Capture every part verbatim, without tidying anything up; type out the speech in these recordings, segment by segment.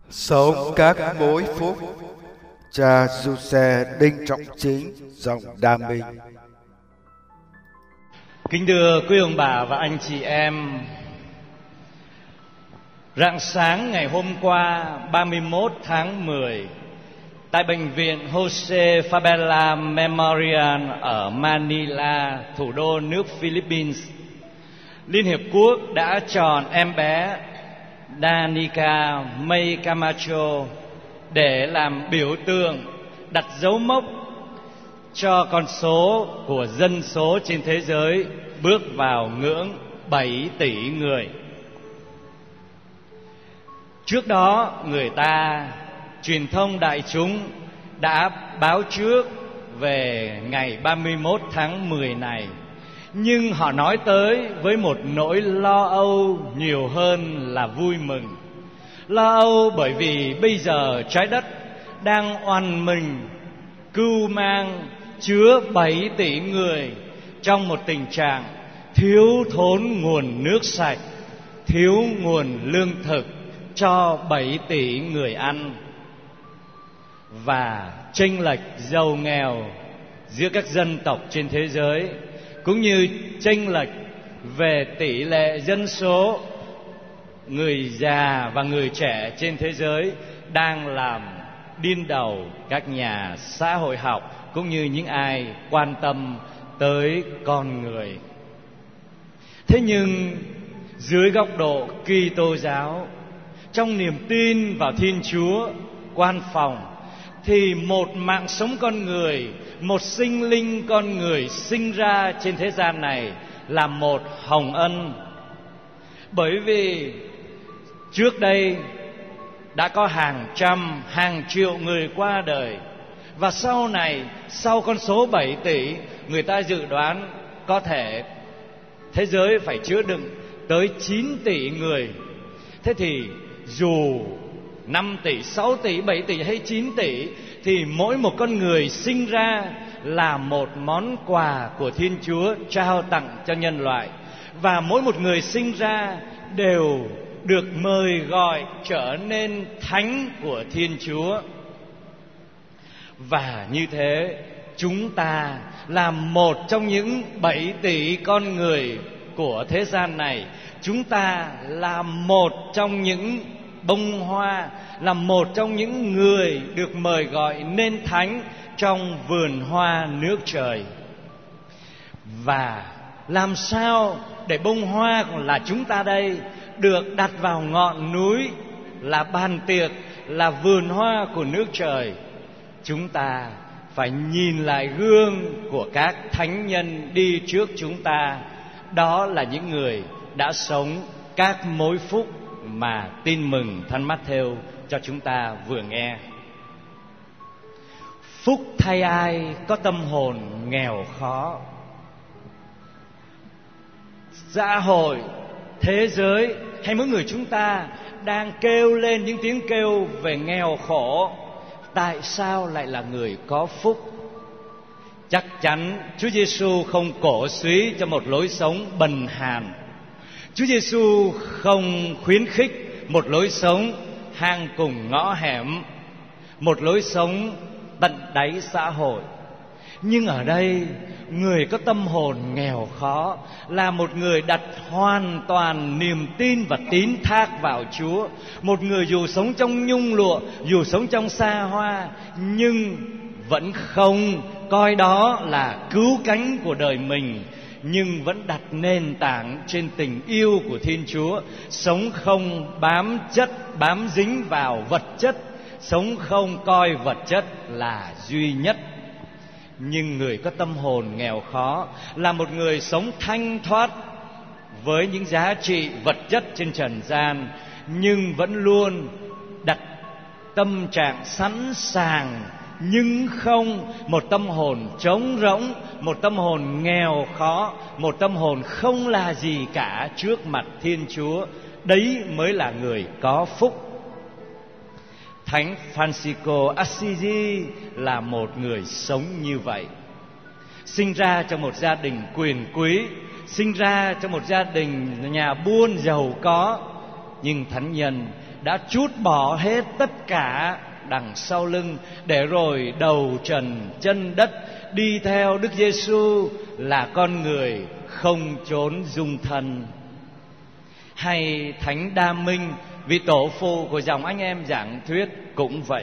Sống các mối phúc. Cha Giuse Đinh Trọng Chính, giọng Đa Minh. Kính thưa quý ông bà và anh chị em, rạng sáng ngày hôm qua ba mươi mốt tháng mười, tại bệnh viện Jose Fabela Memorial ở Manila, thủ đô nước Philippines, Liên Hiệp Quốc đã chọn em bé Danica May Camacho để làm biểu tượng, đặt dấu mốc cho con số của dân số trên thế giới bước vào ngưỡng bảy tỷ người. Trước đó, người ta, truyền thông đại chúng đã báo trước về ngày ba mươi mốt tháng mười này, nhưng họ nói tới với một nỗi lo âu nhiều hơn là vui mừng. Lo âu bởi vì bây giờ trái đất đang oằn mình cưu mang chứa bảy tỷ người trong một tình trạng thiếu thốn nguồn nước sạch, thiếu nguồn lương thực cho bảy tỷ người ăn, và chênh lệch giàu nghèo giữa các dân tộc trên thế giới, cũng như chênh lệch về tỷ lệ dân số người già và người trẻ trên thế giới đang làm điên đầu các nhà xã hội học cũng như những ai quan tâm tới con người. Thế nhưng dưới góc độ Kitô giáo, trong niềm tin vào Thiên Chúa quan phòng, thì một mạng sống con người, một sinh linh con người sinh ra trên thế gian này là một hồng ân. Bởi vì trước đây đã có hàng trăm, hàng triệu người qua đời, và sau này, sau con số bảy tỷ, người ta dự đoán có thể thế giới phải chứa đựng tới chín tỷ người. Thế thì dù năm tỷ, sáu tỷ, bảy tỷ hay chín tỷ, thì mỗi một con người sinh ra là một món quà của Thiên Chúa trao tặng cho nhân loại. Và mỗi một người sinh ra đều được mời gọi trở nên thánh của Thiên Chúa. Và như thế, chúng ta là một trong những bảy tỷ con người của thế gian này. Chúng ta là một trong những bông hoa, là một trong những người được mời gọi nên thánh trong vườn hoa nước trời. Và làm sao để bông hoa là chúng ta đây được đặt vào ngọn núi, là bàn tiệc, là vườn hoa của nước trời? Chúng ta phải nhìn lại gương của các thánh nhân đi trước chúng ta. Đó là những người đã sống các mối phúc mà tin mừng Thánh Mát-thêu cho chúng ta vừa nghe. Phúc thay ai có tâm hồn nghèo khó. Xã hội, thế giới hay mỗi người chúng ta đang kêu lên những tiếng kêu về nghèo khổ. Tại sao lại là người có phúc? Chắc chắn Chúa Giêsu không cổ suý cho một lối sống bần hàn. Chúa Giêsu không khuyến khích một lối sống hang cùng ngõ hẻm, một lối sống tận đáy xã hội. Nhưng ở đây, người có tâm hồn nghèo khó là một người đặt hoàn toàn niềm tin và tín thác vào Chúa. Một người dù sống trong nhung lụa, dù sống trong xa hoa, nhưng vẫn không coi đó là cứu cánh của đời mình, nhưng vẫn đặt nền tảng trên tình yêu của Thiên Chúa. Sống không bám chất, bám dính vào vật chất, sống không coi vật chất là duy nhất. Nhưng người có tâm hồn nghèo khó là một người sống thanh thoát với những giá trị vật chất trên trần gian, nhưng vẫn luôn đặt tâm trạng sẵn sàng, nhưng không một tâm hồn trống rỗng, một tâm hồn nghèo khó, một tâm hồn không là gì cả trước mặt Thiên Chúa. Đấy mới là người có phúc. Thánh Francisco Assisi là một người sống như vậy. Sinh ra trong một gia đình quyền quý, sinh ra trong một gia đình nhà buôn giàu có, nhưng thánh nhân đã trút bỏ hết tất cả đằng sau lưng, để rồi đầu trần chân đất đi theo Đức Giêsu là con người không chốn dung thân. Hay Thánh Đa Minh, vị tổ phụ của dòng anh em giảng thuyết cũng vậy.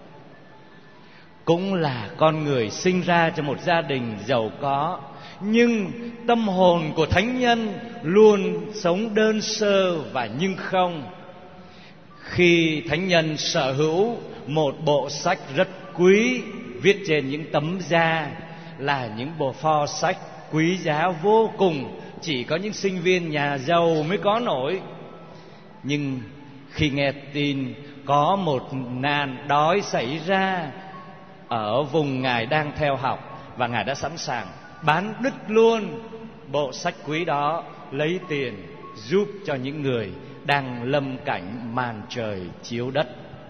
Cũng là con người sinh ra trong một gia đình giàu có, nhưng tâm hồn của thánh nhân luôn sống đơn sơ và nhưng không. Khi thánh nhân sở hữu một bộ sách rất quý, viết trên những tấm da, là những bộ pho sách quý giá vô cùng, chỉ có những sinh viên nhà giàu mới có nổi. Nhưng khi nghe tin có một nạn đói xảy ra ở vùng Ngài đang theo học, và Ngài đã sẵn sàng bán đứt luôn bộ sách quý đó, lấy tiền giúp cho những người đang lâm cảnh màn trời chiếu đất.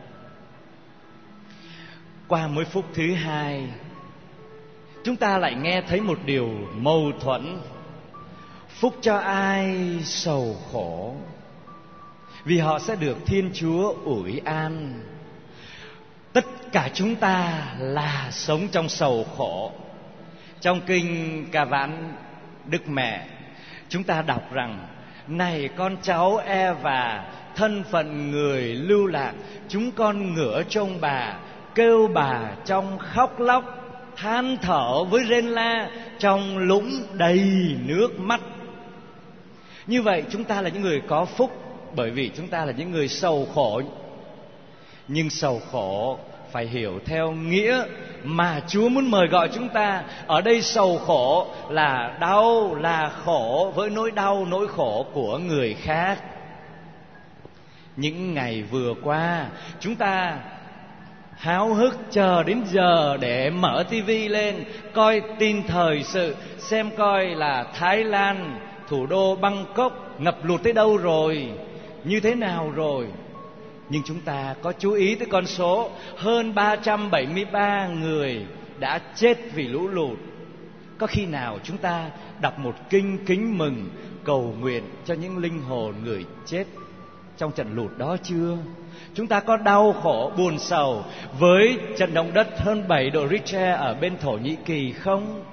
Qua mỗi phút thứ hai, chúng ta lại nghe thấy một điều mâu thuẫn. Phúc cho ai sầu khổ, vì họ sẽ được Thiên Chúa ủi an. Tất cả chúng ta là sống trong sầu khổ. Trong kinh Ca Vãn Đức Mẹ, chúng ta đọc rằng: này con cháu Eva, thân phận người lưu lạc, chúng con ngửa trông bà, kêu bà trong khóc lóc, than thở với rên la trong lũng đầy nước mắt. Như vậy chúng ta là những người có phúc, bởi vì chúng ta là những người sầu khổ. Nhưng sầu khổ phải hiểu theo nghĩa mà Chúa muốn mời gọi chúng ta. Ở đây sầu khổ là đau, là khổ với nỗi đau, nỗi khổ của người khác. Những ngày vừa qua, chúng ta háo hức chờ đến giờ để mở tivi lên, coi tin thời sự, xem coi là Thái Lan, thủ đô Bangkok ngập lụt tới đâu rồi, như thế nào rồi. Nhưng chúng ta có chú ý tới con số hơn ba trăm bảy mươi ba người đã chết vì lũ lụt. Có khi nào chúng ta đọc một kinh kính mừng, cầu nguyện cho những linh hồn người chết trong trận lụt đó chưa? Chúng ta có đau khổ buồn sầu với trận động đất hơn bảy độ Richter ở bên Thổ Nhĩ Kỳ không?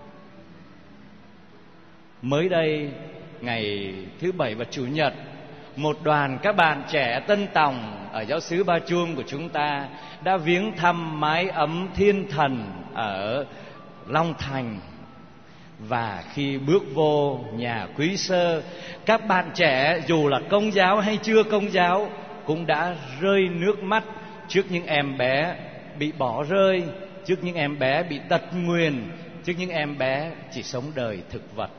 Mới đây, ngày thứ Bảy và Chủ nhật, một đoàn các bạn trẻ Tân Tòng ở giáo xứ Ba Chuông của chúng ta đã viếng thăm mái ấm Thiên Thần ở Long Thành. Và khi bước vô nhà quý sơ, các bạn trẻ dù là công giáo hay chưa công giáo cũng đã rơi nước mắt trước những em bé bị bỏ rơi, trước những em bé bị tật nguyền, trước những em bé chỉ sống đời thực vật.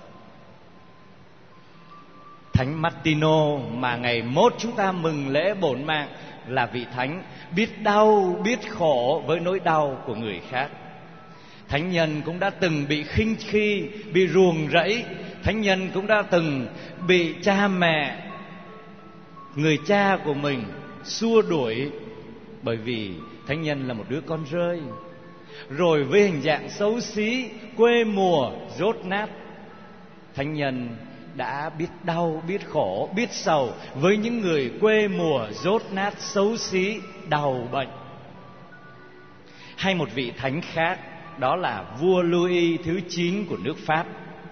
Thánh Martino mà ngày mốt chúng ta mừng lễ bổn mạng là vị thánh biết đau, biết khổ với nỗi đau của người khác. Thánh nhân cũng đã từng bị khinh khi, bị ruồng rẫy. Thánh nhân cũng đã từng bị cha mẹ, người cha của mình xua đuổi, bởi vì thánh nhân là một đứa con rơi. Rồi với hình dạng xấu xí, quê mùa, dốt nát, thánh nhân đã biết đau, biết khổ, biết sầu với những người quê mùa, dốt nát, xấu xí, đau bệnh. Hay một vị thánh khác, đó là vua Louis thứ chín của nước Pháp.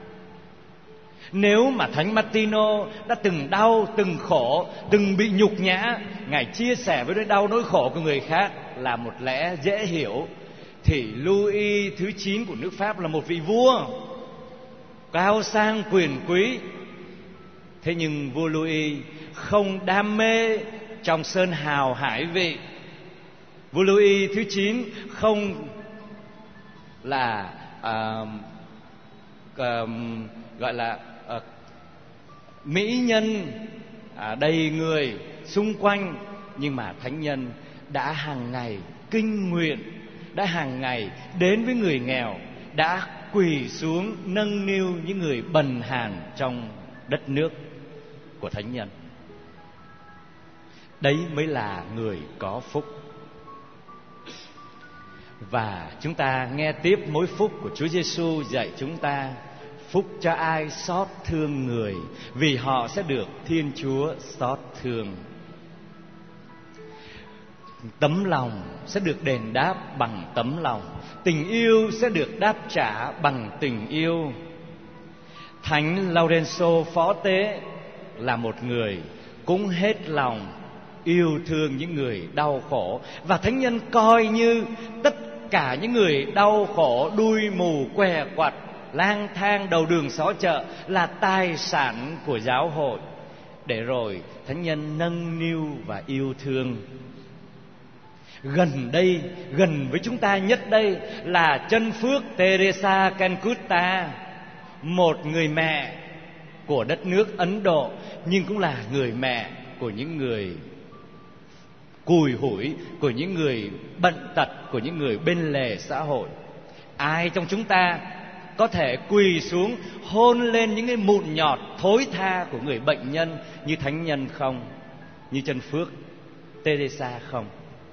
Nếu mà Thánh Martino đã từng đau, từng khổ, từng bị nhục nhã, Ngài chia sẻ với nỗi đau, nỗi khổ của người khác là một lẽ dễ hiểu, thì Louis thứ chín của nước Pháp là một vị vua cao sang quyền quý. Thế nhưng vua Louis không đam mê trong sơn hào hải vị. Vua Louis thứ chín không là uh, uh, gọi là uh, mỹ nhân uh, đầy người xung quanh, nhưng mà thánh nhân đã hàng ngày kinh nguyện, đã hàng ngày đến với người nghèo, đã quỳ xuống nâng niu những người bần hàn trong đất nước của thánh nhân. Đấy mới là người có phúc. Và chúng ta nghe tiếp mối phúc của Chúa Giêsu dạy chúng ta: phúc cho ai xót thương người, vì họ sẽ được Thiên Chúa xót thương. Tấm lòng sẽ được đền đáp bằng tấm lòng, tình yêu sẽ được đáp trả bằng tình yêu. Thánh Laurenzo Phó Tế là một người cũng hết lòng yêu thương những người đau khổ, và thánh nhân coi như tất cả những người đau khổ, đuôi mù què quặt, lang thang đầu đường xó chợ là tài sản của giáo hội, để rồi thánh nhân nâng niu và yêu thương. Gần đây, gần với chúng ta nhất đây là chân phước Teresa Calcutta, một người mẹ của đất nước Ấn Độ, nhưng cũng là người mẹ của những người cùi hủi, của những người bệnh tật, của những người bên lề xã hội. Ai trong chúng ta có thể quỳ xuống hôn lên những cái mụn nhọt thối tha của người bệnh nhân như thánh nhân không? Như chân phước Teresa không?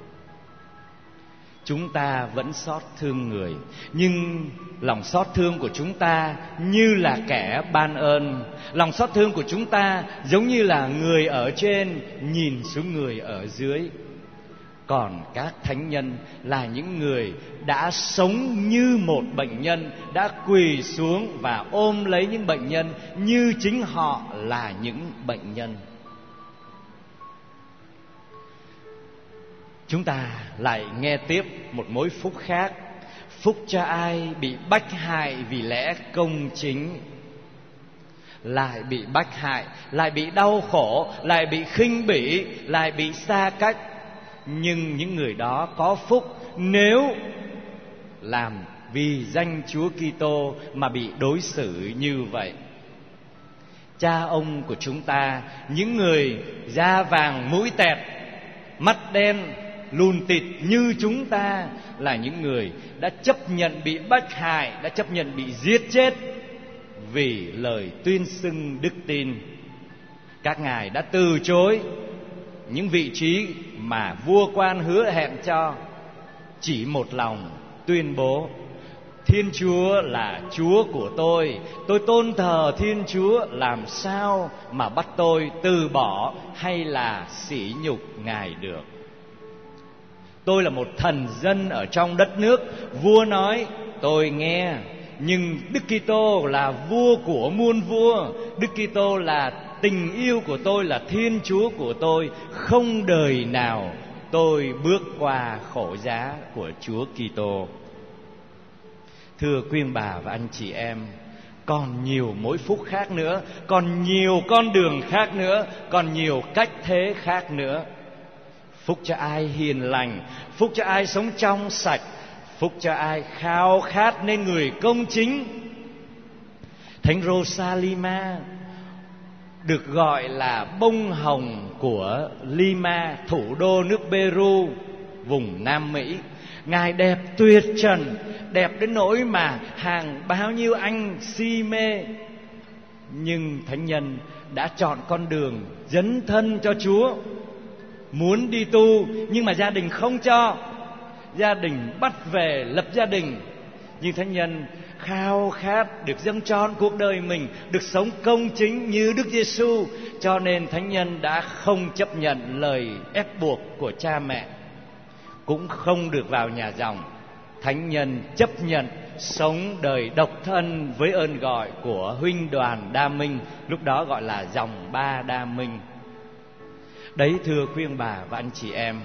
Chúng ta vẫn xót thương người, nhưng lòng xót thương của chúng ta như là kẻ ban ơn. Lòng xót thương của chúng ta giống như là người ở trên nhìn xuống người ở dưới. Còn các thánh nhân là những người đã sống như một bệnh nhân, đã quỳ xuống và ôm lấy những bệnh nhân như chính họ là những bệnh nhân. Chúng ta lại nghe tiếp một mối phúc khác. Phúc cho ai bị bách hại vì lẽ công chính. Lại bị bách hại, lại bị đau khổ, lại bị khinh bỉ, lại bị xa cách. Nhưng những người đó có phúc nếu làm vì danh Chúa Kitô mà bị đối xử như vậy. Cha ông của chúng ta, những người da vàng mũi tẹt, mắt đen, lùn tịt như chúng ta, là những người đã chấp nhận bị bách hại, đã chấp nhận bị giết chết vì lời tuyên xưng đức tin. Các ngài đã từ chối những vị trí mà vua quan hứa hẹn cho, chỉ một lòng tuyên bố: Thiên Chúa là Chúa của tôi, tôi tôn thờ Thiên Chúa, làm sao mà bắt tôi từ bỏ hay là sỉ nhục Ngài được. Tôi là một thần dân ở trong đất nước, vua nói tôi nghe, nhưng Đức Kitô là vua của muôn vua, Đức Kitô là tình yêu của tôi, là Thiên Chúa của tôi, không đời nào tôi bước qua khổ giá của Chúa Kitô. Thưa quý ông bà và anh chị em, còn nhiều mối phúc khác nữa, còn nhiều con đường khác nữa, còn nhiều cách thế khác nữa. Phúc cho ai hiền lành, phúc cho ai sống trong sạch, phúc cho ai khao khát nên người công chính. Thánh Rosalima được gọi là bông hồng của Lima, thủ đô nước Peru, vùng Nam Mỹ. Ngài đẹp tuyệt trần, đẹp đến nỗi mà hàng bao nhiêu anh si mê. Nhưng thánh nhân đã chọn con đường dấn thân cho Chúa, muốn đi tu nhưng mà gia đình không cho, gia đình bắt về lập gia đình. Nhưng thánh nhân khao khát được dâng trọn cuộc đời mình, được sống công chính như Đức Giêsu, cho nên thánh nhân đã không chấp nhận lời ép buộc của cha mẹ, cũng không được vào nhà dòng. Thánh nhân chấp nhận sống đời độc thân với ơn gọi của huynh đoàn Đa Minh, lúc đó gọi là dòng ba Đa Minh. Đấy, thưa quý ông bà và anh chị em,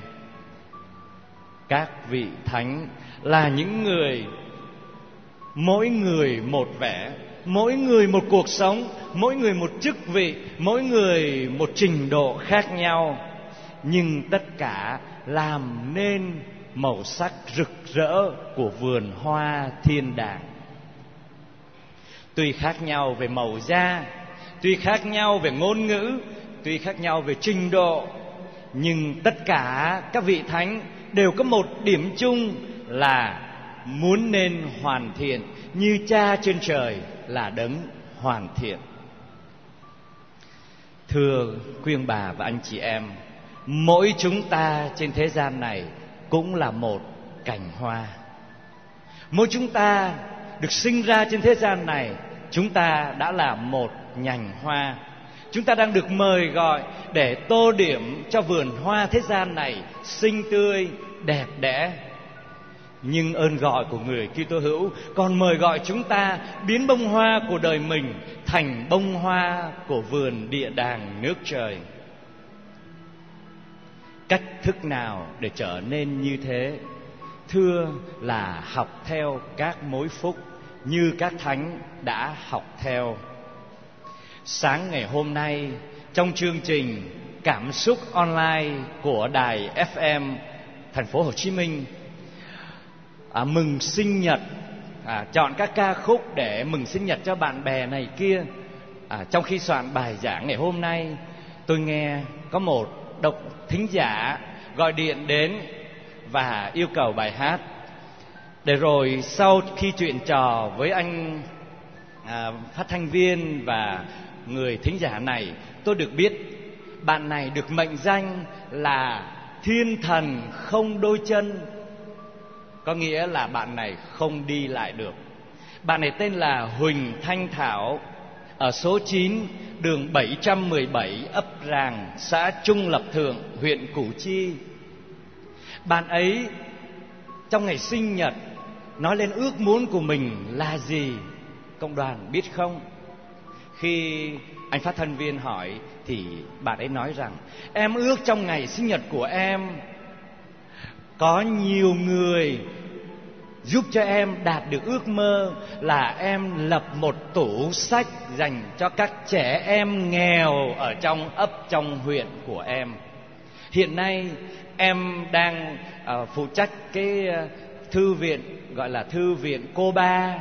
các vị thánh là những người mỗi người một vẻ, mỗi người một cuộc sống, mỗi người một chức vị, mỗi người một trình độ khác nhau, nhưng tất cả làm nên màu sắc rực rỡ của vườn hoa thiên đàng. Tuy khác nhau về màu da, tuy khác nhau về ngôn ngữ, tuy khác nhau về trình độ, nhưng tất cả các vị thánh đều có một điểm chung là muốn nên hoàn thiện như Cha trên trời là đấng hoàn thiện. Thưa quý ông bà và anh chị em, mỗi chúng ta trên thế gian này cũng là một cành hoa. Mỗi chúng ta được sinh ra trên thế gian này, chúng ta đã là một nhành hoa. Chúng ta đang được mời gọi để tô điểm cho vườn hoa thế gian này xinh tươi, đẹp đẽ. Nhưng ơn gọi của người Kitô hữu còn mời gọi chúng ta biến bông hoa của đời mình thành bông hoa của vườn địa đàng nước trời. Cách thức nào để trở nên như thế? Thưa là học theo các mối phúc như các thánh đã học theo. Sáng ngày hôm nay, trong chương trình Cảm xúc online của đài ép em Thành phố Hồ Chí Minh, à, mừng sinh nhật, à, chọn các ca khúc để mừng sinh nhật cho bạn bè này kia. À, trong khi soạn bài giảng ngày hôm nay, tôi nghe có một độc thính giả gọi điện đến và yêu cầu bài hát. Để rồi sau khi chuyện trò với anh à, phát thanh viên và người thính giả này, tôi được biết bạn này được mệnh danh là thiên thần không đôi chân. Có nghĩa là bạn này không đi lại được. Bạn này tên là Huỳnh Thanh Thảo, ở số chín đường bảy trăm mười bảy, ấp Ràng, xã Trung Lập Thượng, huyện Củ Chi. Bạn ấy trong ngày sinh nhật nói lên ước muốn của mình là gì, cộng đoàn biết không? Khi anh phát thanh viên hỏi thì bạn ấy nói rằng: em ước trong ngày sinh nhật của em có nhiều người giúp cho em đạt được ước mơ là em lập một tủ sách dành cho các trẻ em nghèo ở trong ấp, trong huyện của em. Hiện nay em đang uh, phụ trách cái uh, thư viện gọi là thư viện Cô Ba,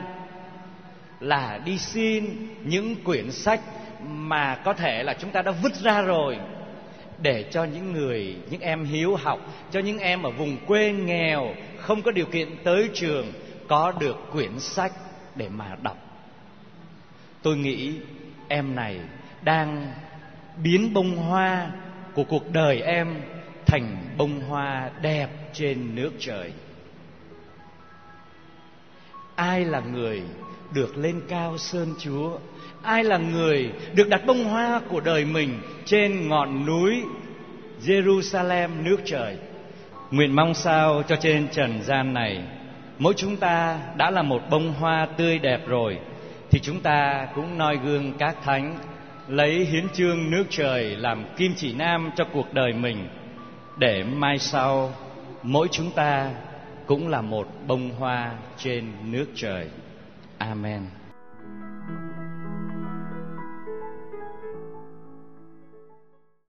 là đi xin những quyển sách mà có thể là chúng ta đã vứt ra rồi, để cho những người, những em hiếu học, cho những em ở vùng quê nghèo không có điều kiện tới trường có được quyển sách để mà đọc. Tôi nghĩ em này đang biến bông hoa của cuộc đời em thành bông hoa đẹp trên nước trời. Ai là người được lên cao sơn Chúa? Ai là người được đặt bông hoa của đời mình trên ngọn núi Jerusalem nước trời? Nguyện mong sao cho trên trần gian này, mỗi chúng ta đã là một bông hoa tươi đẹp rồi, thì chúng ta cũng noi gương các thánh, lấy hiến chương nước trời làm kim chỉ nam cho cuộc đời mình, để mai sau mỗi chúng ta cũng là một bông hoa trên nước trời. Amen.